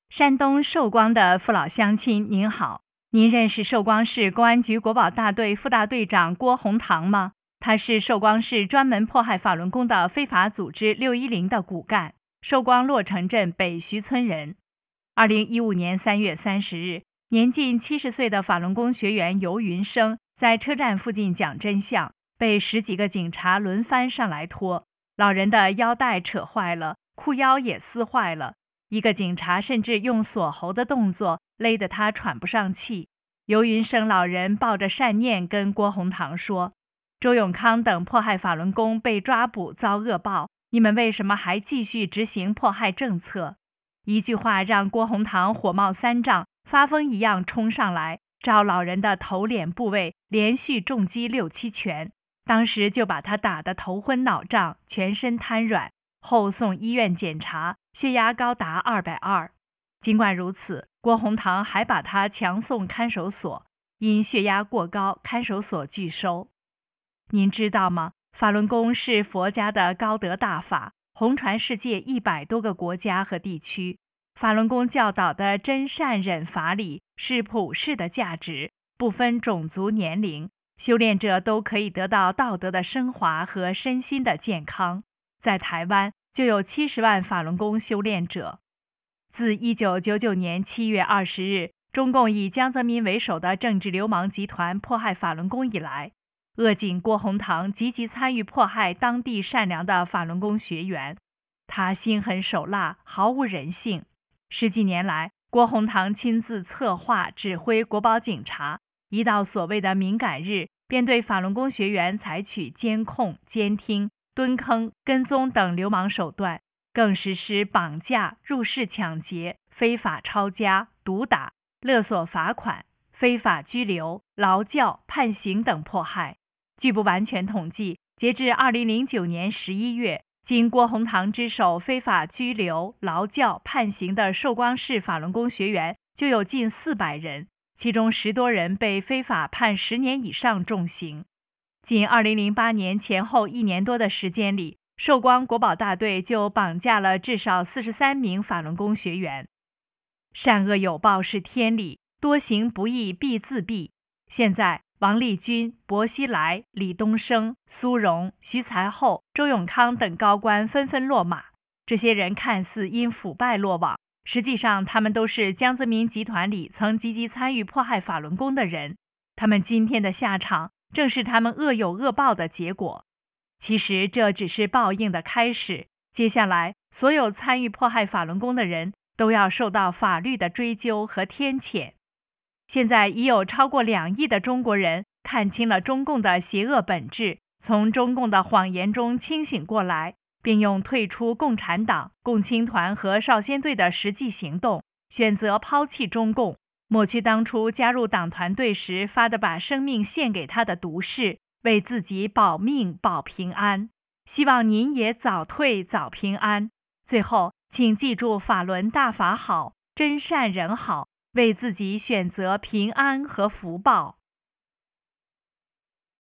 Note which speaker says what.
Speaker 1: 山东寿光的父老乡亲，您好，您认识寿光市公安局国保大队副大队长郭洪堂吗？他是寿光市专门迫害法轮功的非法组织610的骨干，寿光洛城镇北徐村人。2015年3月30日，年近70岁的法轮功学员游云生在车站附近讲真相，被10几个警察轮番上来拖，老人的腰带扯坏了，裤腰也撕坏了。一个警察甚至用锁喉的动作勒得他喘不上气。游云生老人抱着善念跟郭洪堂说：“周永康等迫害法轮功被抓捕遭恶报，你们为什么还继续执行迫害政策？”一句话让郭洪堂火冒三丈，发疯一样冲上来，照老人的头脸部位连续重击6、7拳，当时就把他打得头昏脑胀，全身瘫软，后送医院检查，血压高达220。尽管如此，郭洪堂还把他强送看守所，因血压过高，看守所拒收。您知道吗？法轮功是佛家的高德大法，红传世界100多个国家和地区。法轮功教导的真善忍法理是普世的价值，不分种族年龄，修炼者都可以得到道德的升华和身心的健康。在台湾就有70万法轮功修炼者。自1999年7月20日，中共以江泽民为首的政治流氓集团迫害法轮功以来，恶警郭洪堂积极参与迫害当地善良的法轮功学员，他心狠手辣，毫无人性。10几年来，郭洪堂亲自策划指挥国保警察，一到所谓的敏感日，便对法轮功学员采取监控、监听、蹲坑、跟踪等流氓手段，更实施绑架、入室抢劫、非法抄家、毒打、勒索罚款、非法拘留、劳教、判刑等迫害。据不完全统计，截至2009年11月，经郭洪堂之手非法拘留、劳教、判刑的寿光市法轮功学员就有近400人，其中10多人被非法判10年以上重刑。仅2008年前后1年多的时间里，寿光国保大队就绑架了至少43名法轮功学员。善恶有报是天理，多行不义必自毙。现在王立军、薄熙来、李东生、苏荣、徐才厚、周永康等高官纷纷落马。这些人看似因腐败落网，实际上他们都是江泽民集团里曾积极参与迫害法轮功的人。他们今天的下场，正是他们恶有恶报的结果。其实这只是报应的开始，接下来所有参与迫害法轮功的人都要受到法律的追究和天谴。现在已有超过2亿的中国人看清了中共的邪恶本质，从中共的谎言中清醒过来，并用退出共产党、共青团和少先队的实际行动，选择抛弃中共，抹去当初加入党团队时发的把生命献给他的毒誓，为自己保命保平安。希望您也早退早平安。最后，请记住法轮大法好，真善人好，为自己选择平安和福报。